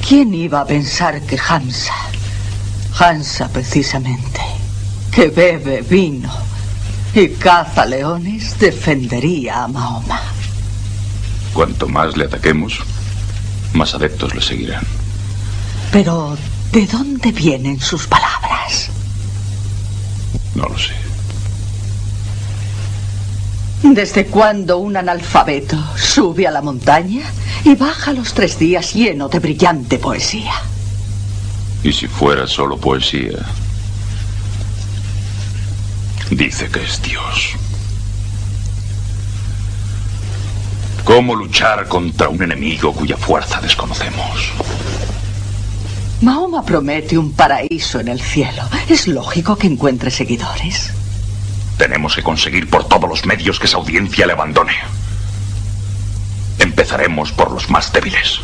¿Quién iba a pensar que Hansa precisamente, que bebe vino y caza leones, defendería a Mahoma? Cuanto más le ataquemos, más adeptos le seguirán. Pero, ¿de dónde vienen sus palabras? No lo sé. ¿Desde cuándo un analfabeto sube a la montaña y baja a los 3 días lleno de brillante poesía? Y si fuera solo poesía, dice que es Dios. ¿Cómo luchar contra un enemigo cuya fuerza desconocemos? Mahoma promete un paraíso en el cielo. Es lógico que encuentre seguidores. Tenemos que conseguir por todos los medios que esa audiencia le abandone. Empezaremos por los más débiles.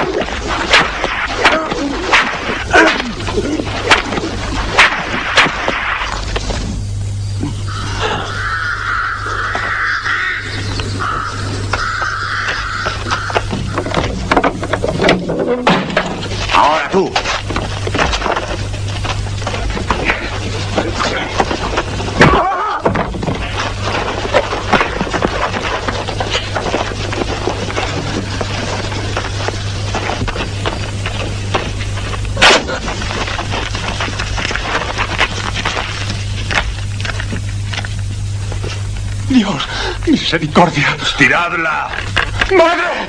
Ahora tú. Dios, misericordia. ¡Tiradla! ¡Madre!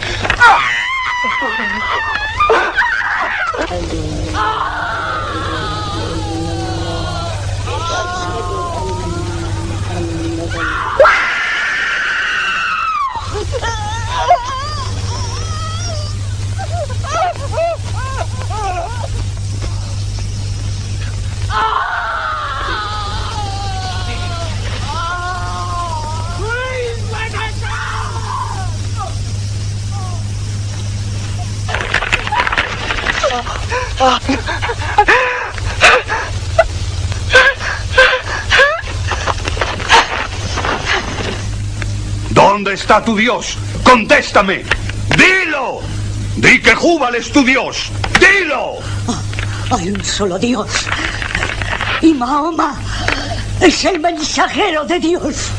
¿Dónde está tu Dios? ¡Contéstame! ¡Dilo! ¡Di que Júbal es tu Dios! ¡Dilo! Hay un solo Dios. Y Mahoma es el mensajero de Dios.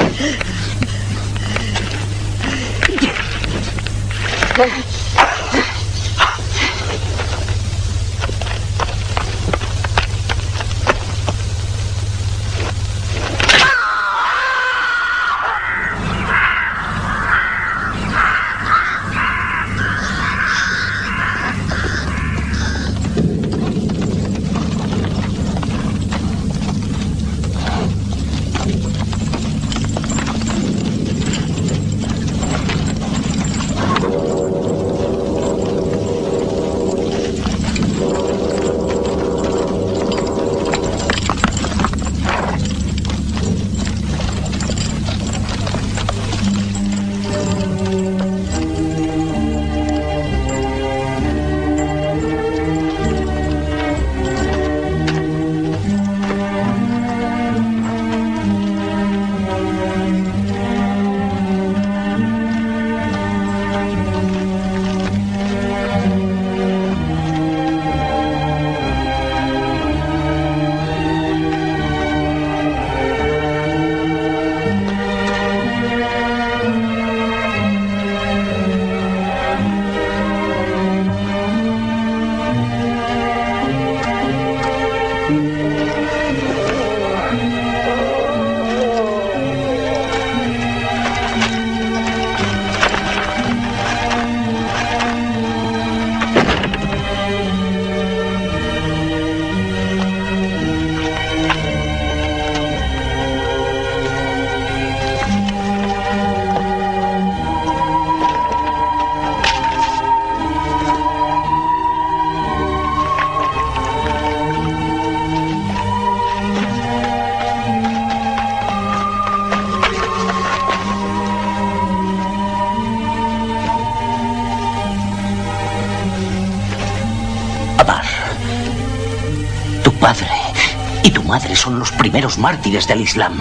padre y tu madre son los primeros mártires del Islam.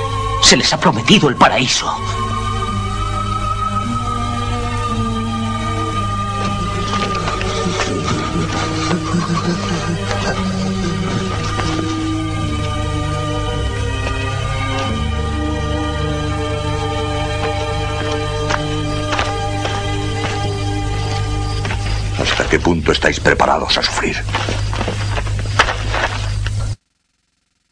Se les ha prometido el paraíso. ¿Hasta qué punto estáis preparados a sufrir?